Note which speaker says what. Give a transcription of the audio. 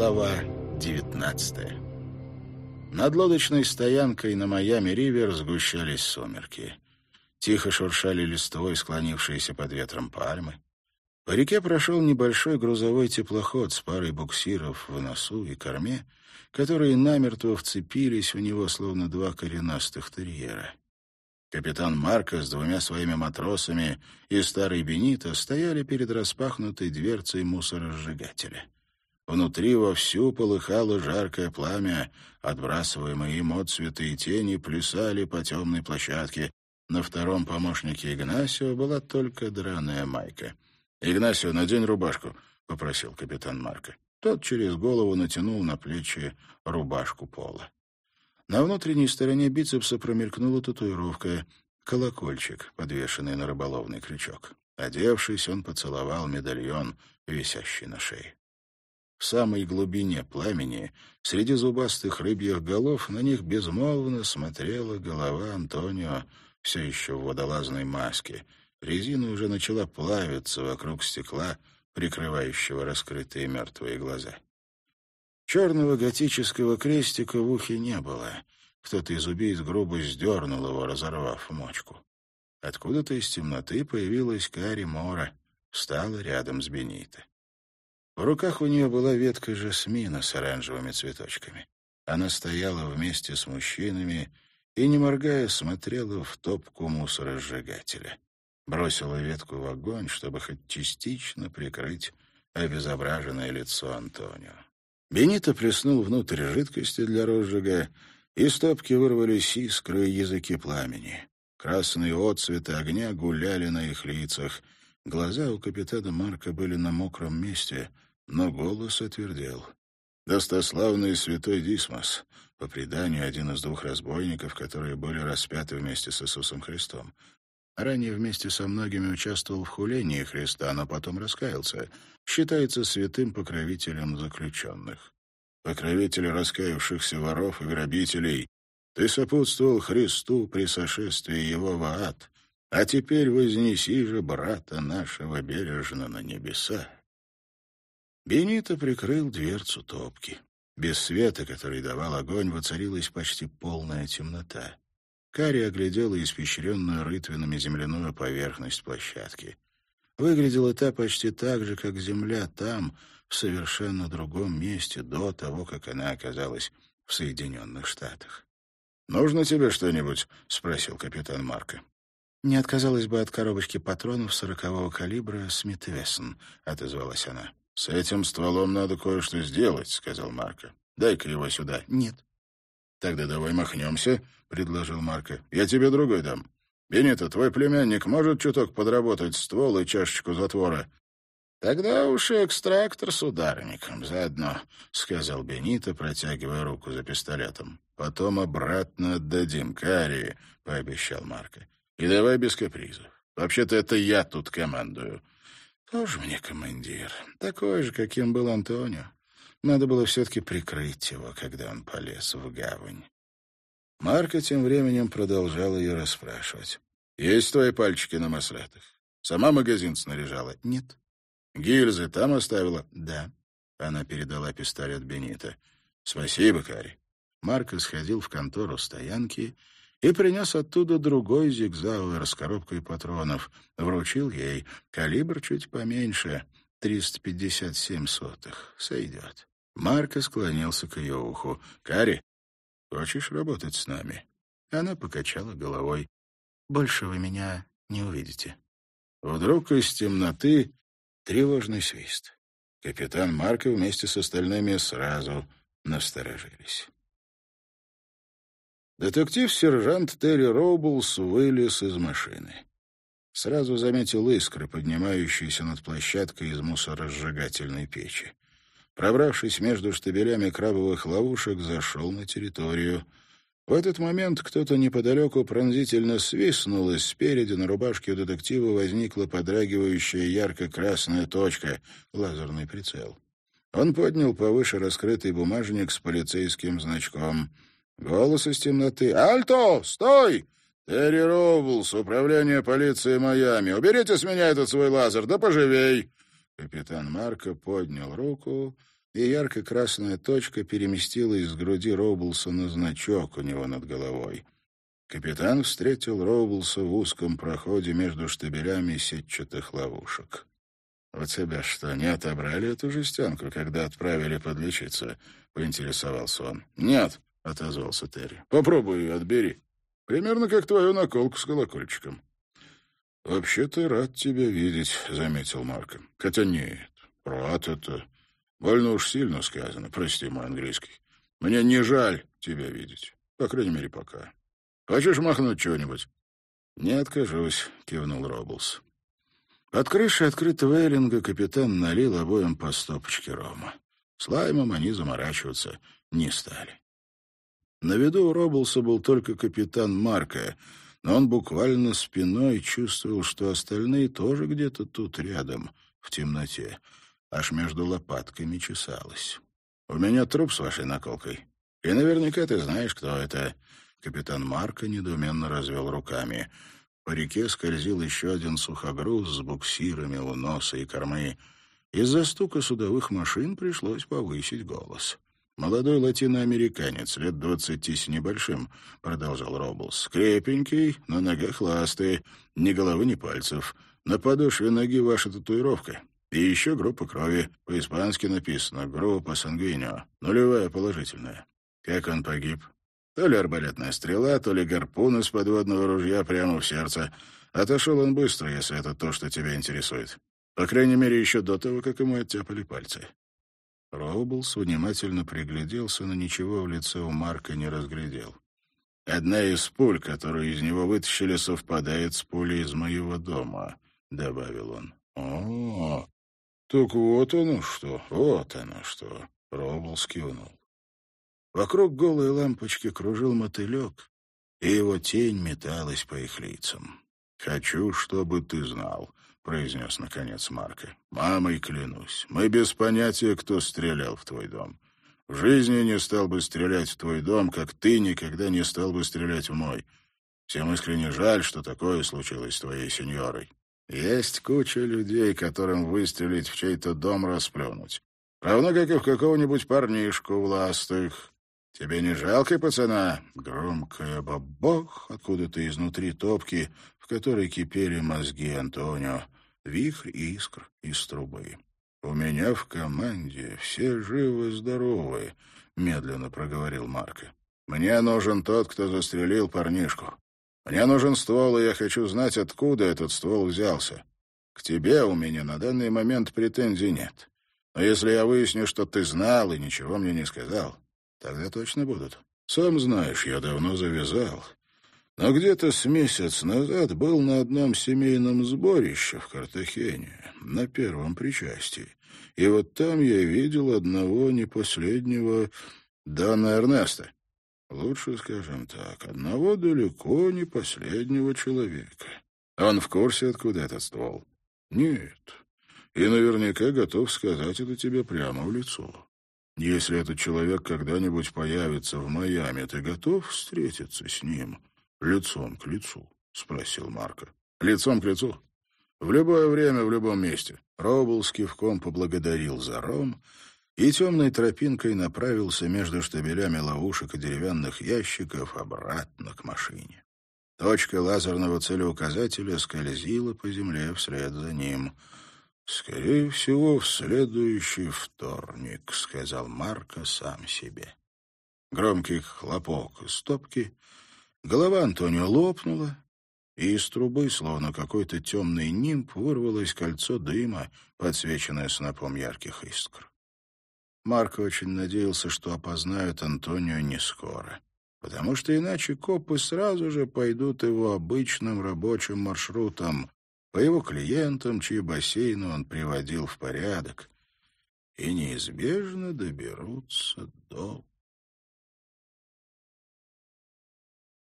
Speaker 1: Глава 19. Над лодочной стоянкой на Майами-Ривер сгущались сумерки. Тихо шуршали листвой склонившиеся под ветром пальмы. По реке прошел небольшой грузовой теплоход с парой буксиров в носу и корме, которые намертво вцепились в него, словно два коренастых терьера. Капитан Марко с двумя своими матросами и старый Бенито стояли перед распахнутой дверцей мусоросжигателя. Внутри вовсю полыхало жаркое пламя, отбрасываемые им отцветы и тени плясали по темной площадке. На втором помощнике Игнасио была только драная майка. «Игнасио, надень рубашку», — попросил капитан Марко. Тот через голову натянул на плечи рубашку пола. На внутренней стороне бицепса промелькнула татуировка — колокольчик, подвешенный на рыболовный крючок. Одевшись, он поцеловал медальон, висящий на шее. В самой глубине пламени, среди зубастых рыбьих голов, на них безмолвно смотрела голова Антонио, все еще в водолазной маске. Резина уже начала плавиться вокруг стекла, прикрывающего раскрытые мертвые глаза. Черного готического крестика в ухе не было. Кто-то из убийц грубо сдернул его, разорвав мочку. Откуда-то из темноты появилась Кари Мора, встала рядом с Бенито. В руках у нее была ветка жасмина с оранжевыми цветочками. Она стояла вместе с мужчинами и, не моргая, смотрела в топку мусоросжигателя. Бросила ветку в огонь, чтобы хоть частично прикрыть обезображенное лицо Антонио. Бенито плеснул внутрь жидкости для розжига, из топки вырвались искры и языки пламени. Красные отцветы огня гуляли на их лицах. Глаза у капитана Марко были на мокром месте, но голос отвердел. Достославный святой Дисмос, по преданию, один из двух разбойников, которые были распяты вместе с Иисусом Христом. Ранее вместе со многими участвовал в хулении Христа, но потом раскаялся. Считается святым покровителем заключенных. Покровитель раскаявшихся воров и грабителей. Ты сопутствовал Христу при сошествии его в ад, а теперь вознеси же брата нашего бережно на небеса. Бенито прикрыл дверцу топки. Без света, который давал огонь, воцарилась почти полная темнота. Кари оглядела испещренную рытвинами земляную поверхность площадки. Выглядела та почти так же, как земля там, в совершенно другом месте, до того, как она оказалась в Соединенных Штатах. «Нужно тебе что-нибудь?» — спросил капитан Марко. «Не отказалась бы от коробочки патронов 40-го калибра Смит & Вессон», — отозвалась она. «С этим стволом надо кое-что сделать», — сказал Марко. «Дай-ка его сюда». «Нет». «Тогда давай махнемся», — предложил Марко. «Я тебе другой дам. Бенито, твой племянник может чуток подработать ствол и чашечку затвора?» «Тогда уж и экстрактор с ударником заодно», — сказал Бенито, протягивая руку за пистолетом. «Потом обратно отдадим Кари», — пообещал Марко. «И давай без капризов. Вообще-то это я тут командую». «Тоже мне командир. Такой же, каким был Антонио. Надо было все-таки прикрыть его, когда он полез в гавань». Марко тем временем продолжал ее расспрашивать. «Есть твои пальчики на маслятах? Сама магазин снаряжала?» «Нет». «Гильзы там оставила?» «Да». Она передала пистолет Бенито. «Спасибо, Кари». Марко сходил в контору стоянки и принес оттуда другой зигзауэр с коробкой патронов. Вручил ей. Калибр чуть поменьше, 357 сотых. Сойдет. Марко склонился к ее уху. «Кари, хочешь работать с нами?» Она покачала головой. «Больше вы меня не увидите». Вдруг из темноты тревожный свист. Капитан Марко вместе с остальными сразу насторожились. Детектив-сержант Терри Роублс вылез из машины. Сразу заметил искры, поднимающиеся над площадкой из мусоросжигательной печи. Пробравшись между штабелями крабовых ловушек, зашел на территорию. В этот момент кто-то неподалеку пронзительно свистнул, и спереди на рубашке у детектива возникла подрагивающая ярко-красная точка — лазерный прицел. Он поднял повыше раскрытый бумажник с полицейским значком. Голос из темноты. «Альто! Стой! Терри Роублс, управление полиции Майами. Уберите с меня этот свой лазер, да поживей!» Капитан Марко поднял руку и ярко-красная точка переместилась с груди Роублса на значок у него над головой. Капитан встретил Роублса в узком проходе между штабелями сетчатых ловушек. «У тебя что, не отобрали эту жестянку, когда отправили подлечиться?» — поинтересовался он. «Нет», — отозвался Терри. «Попробуй ее отбери. Примерно как твою наколку с колокольчиком». «Вообще-то рад тебя видеть», — заметил Марко. «Хотя нет, рад это. Больно уж сильно сказано, прости мой английский. Мне не жаль тебя видеть, по крайней мере, пока. Хочешь махнуть чего-нибудь?» «Не откажусь», — кивнул Роблс. От крыши открытого эллинга капитан налил обоим по стопочке рома. С лаймом они заморачиваться не стали. На виду у Роблса был только капитан Марко, но он буквально спиной чувствовал, что остальные тоже где-то тут рядом, в темноте. Аж между лопатками чесалось. «У меня труп с вашей наколкой. И наверняка ты знаешь, кто это». Капитан Марко недоуменно развел руками. По реке скользил еще один сухогруз с буксирами у носа и кормы. Из-за стука судовых машин пришлось повысить голос. «Молодой латиноамериканец, лет 20 с небольшим», — продолжал Роблс. «Крепенький, на ногах ласты, ни головы, ни пальцев. На подошве ноги ваша татуировка. И еще группа крови. По-испански написано «Группа сангвинио». Нулевая положительная. Как он погиб? То ли арбалетная стрела, то ли гарпун из подводного ружья прямо в сердце. Отошел он быстро, если это то, что тебя интересует. По крайней мере, еще до того, как ему оттяпали пальцы». Роублс внимательно пригляделся, но ничего в лице у Марка не разглядел. «Одна из пуль, которую из него вытащили, совпадает с пулей из моего дома», — добавил он. «О, так вот оно что, вот оно что», — Роублс кивнул. Вокруг голой лампочки кружил мотылек, и его тень металась по их лицам. «Хочу, чтобы ты знал», — произнес наконец Марко. «Мамой клянусь, мы без понятия, кто стрелял в твой дом. В жизни не стал бы стрелять в твой дом, как ты никогда не стал бы стрелять в мой. Всем искренне жаль, что такое случилось с твоей сеньорой. Есть куча людей, которым выстрелить в чей-то дом расплюнуть. Равно как и в какого-нибудь парнишку в ластых. Тебе не жалко, пацана?» Громкое бабах откуда-то изнутри топки, в которой кипели мозги Антонио, вихрь искр из трубы. «У меня в команде все живы-здоровы», — медленно проговорил Марко. «Мне нужен тот, кто застрелил парнишку. Мне нужен ствол, и я хочу знать, откуда этот ствол взялся. К тебе у меня на данный момент претензий нет. Но если я выясню, что ты знал и ничего мне не сказал, тогда точно будут. Сам знаешь, я давно завязал. Но где-то с месяц назад был на одном семейном сборище в Картахене, на первом причастии. И вот там я видел одного не последнего Дона Эрнеста. Лучше, скажем так, одного далеко не последнего человека. Он в курсе, откуда этот ствол? Нет. И наверняка готов сказать это тебе прямо в лицо. Если этот человек когда-нибудь появится в Майами, ты готов встретиться с ним лицом к лицу? — спросил Марко. — Лицом к лицу? В любое время, в любом месте. Роублс кивком поблагодарил за ром и темной тропинкой направился между штабелями ловушек и деревянных ящиков обратно к машине. Точка лазерного целеуказателя скользила по земле вслед за ним. «Скорее всего, в следующий вторник», — сказал Марко сам себе. Громкий хлопок из топки, голова Антонио лопнула, и из трубы, словно какой-то темный нимб, вырвалось кольцо дыма, подсвеченное снопом ярких искр. Марко очень надеялся, что опознают Антонио не скоро, потому что иначе копы сразу же пойдут его обычным рабочим маршрутом, по его клиентам, чьи бассейны он приводил в порядок, и неизбежно доберутся до